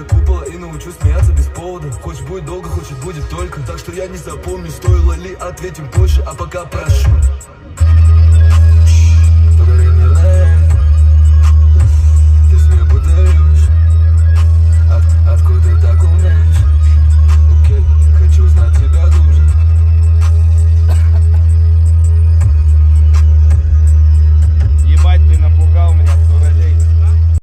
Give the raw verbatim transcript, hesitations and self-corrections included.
до купола и научу смеяться без повода. Хочешь будет долго, хочет будет только. Так что я не запомню, стоило ли, ответим позже, а пока прошу.